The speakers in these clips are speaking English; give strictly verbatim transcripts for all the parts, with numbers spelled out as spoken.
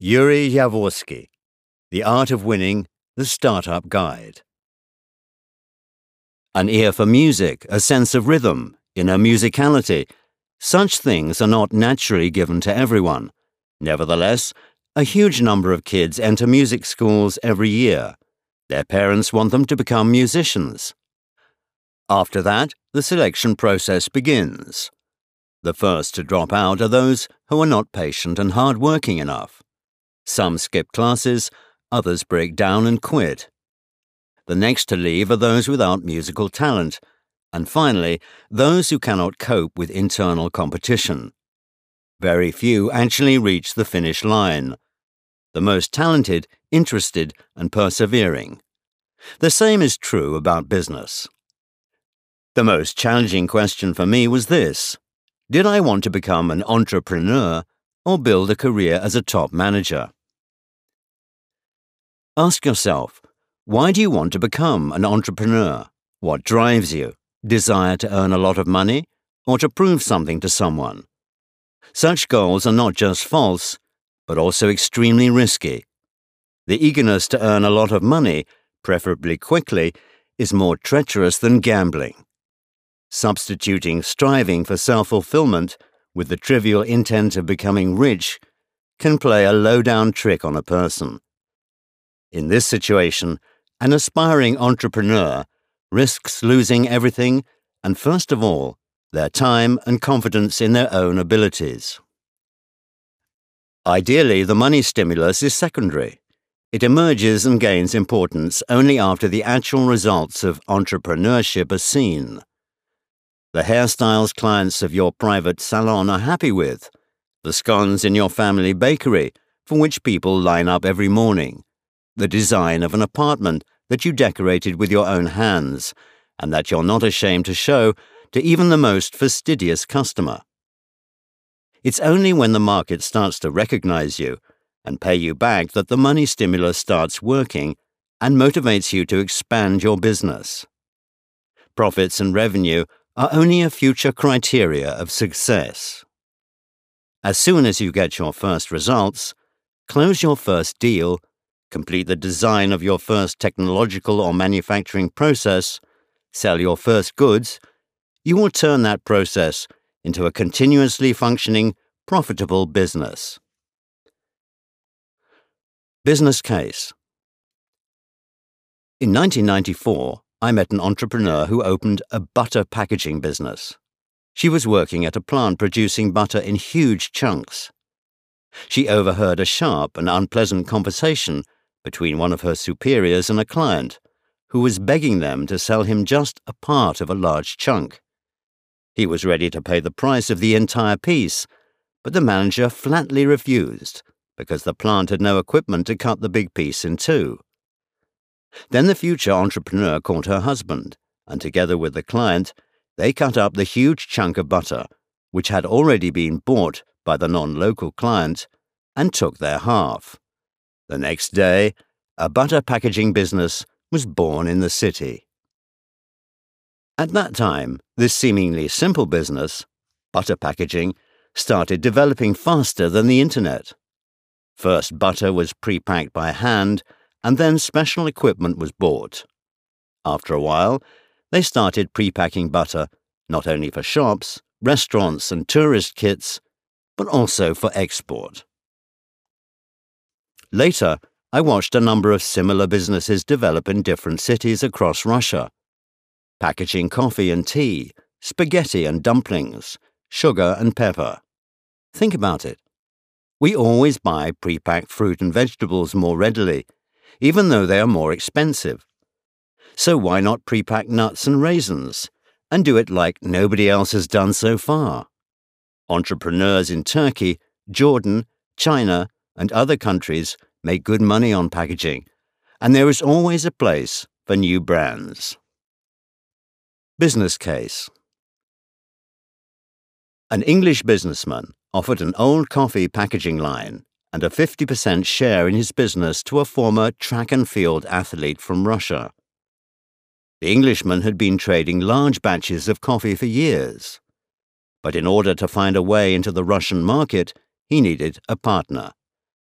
Yuri Yavorsky, The Art of Winning, The Startup Guide. An ear for music, a sense of rhythm, inner musicality. Such things are not naturally given to everyone. Nevertheless, a huge number of kids enter music schools every year. Their parents want them to become musicians. After that, the selection process begins. The first to drop out are those who are not patient and hard-working enough. Some skip classes, others break down and quit. The next to leave are those without musical talent, and finally, those who cannot cope with internal competition. Very few actually reach the finish line. The most talented, interested, and persevering. The same is true about business. The most challenging question for me was this: did I want to become an entrepreneur or build a career as a top manager? Ask yourself, why do you want to become an entrepreneur? What drives you? Desire to earn a lot of money or to prove something to someone? Such goals are not just false, but also extremely risky. The eagerness to earn a lot of money, preferably quickly, is more treacherous than gambling. Substituting striving for self-fulfillment with the trivial intent of becoming rich can play a low-down trick on a person. In this situation, an aspiring entrepreneur risks losing everything and, first of all, their time and confidence in their own abilities. Ideally, the money stimulus is secondary. It emerges and gains importance only after the actual results of entrepreneurship are seen. The hairstyles clients of your private salon are happy with, the scones in your family bakery for which people line up every morning, the design of an apartment that you decorated with your own hands and that you're not ashamed to show to even the most fastidious customer. It's only when the market starts to recognize you and pay you back that the money stimulus starts working and motivates you to expand your business. Profits and revenue are only a future criteria of success. As soon as you get your first results, close your first deal, complete the design of your first technological or manufacturing process, sell your first goods, you will turn that process into a continuously functioning, profitable business. Business case. In nineteen ninety-four, I met an entrepreneur who opened a butter packaging business. She was working at a plant producing butter in huge chunks. She overheard a sharp and unpleasant conversation between one of her superiors and a client, who was begging them to sell him just a part of a large chunk. He was ready to pay the price of the entire piece, but the manager flatly refused because the plant had no equipment to cut the big piece in two. Then the future entrepreneur called her husband, and together with the client, they cut up the huge chunk of butter, which had already been bought by the non-local client, and took their half. The next day, a butter packaging business was born in the city. At that time, this seemingly simple business, butter packaging, started developing faster than the internet. First, butter was pre-packed by hand, and then special equipment was bought. After a while, they started pre-packing butter not only for shops, restaurants, and tourist kits, but also for export. Later, I watched a number of similar businesses develop in different cities across Russia, packaging coffee and tea, spaghetti and dumplings, sugar and pepper. Think about it. We always buy pre-packed fruit and vegetables more readily, even though they are more expensive. So why not pre-pack nuts and raisins, and do it like nobody else has done so far? Entrepreneurs in Turkey, Jordan, China, and other countries make good money on packaging, and there is always a place for new brands. Business case. An English businessman offered an old coffee packaging line and a fifty percent share in his business to a former track and field athlete from Russia. The Englishman had been trading large batches of coffee for years, but in order to find a way into the Russian market, he needed a partner.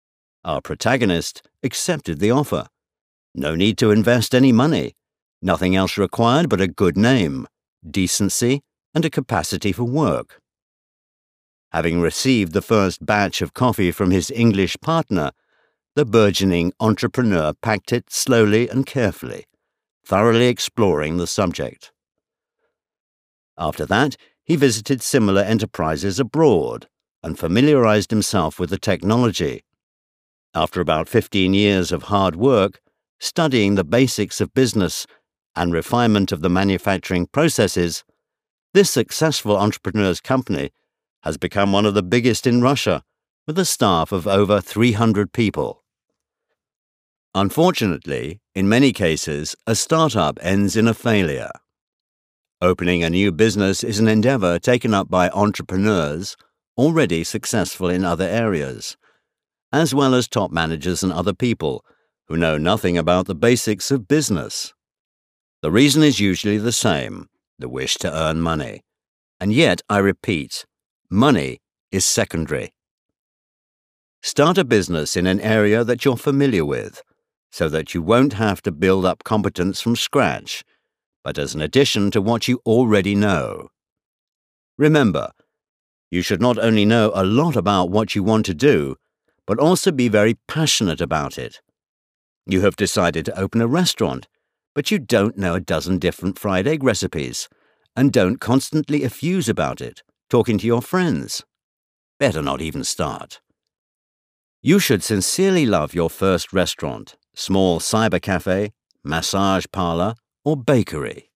Our protagonist accepted the offer. No need to invest any money. Nothing else required but a good name, decency, and a capacity for work. Having received the first batch of coffee from his English partner, the burgeoning entrepreneur packed it slowly and carefully, thoroughly exploring the subject. After that, he visited similar enterprises abroad and familiarized himself with the technology. After about fifteen years of hard work, studying the basics of business and refinement of the manufacturing processes, this successful entrepreneur's company has become one of the biggest in Russia, with a staff of over three hundred people. Unfortunately, in many cases, a startup ends in a failure. Opening a new business is an endeavor taken up by entrepreneurs already successful in other areas, as well as top managers and other people who know nothing about the basics of business. The reason is usually the same, the wish to earn money. And yet, I repeat, money is secondary. Start a business in an area that you're familiar with, so that you won't have to build up competence from scratch, but as an addition to what you already know. Remember, you should not only know a lot about what you want to do, but also be very passionate about it. You have decided to open a restaurant, but you don't know a dozen different fried egg recipes, and don't constantly effuse about it, talking to your friends. Better not even start. You should sincerely love your first restaurant, small cyber cafe, massage parlor, or bakery.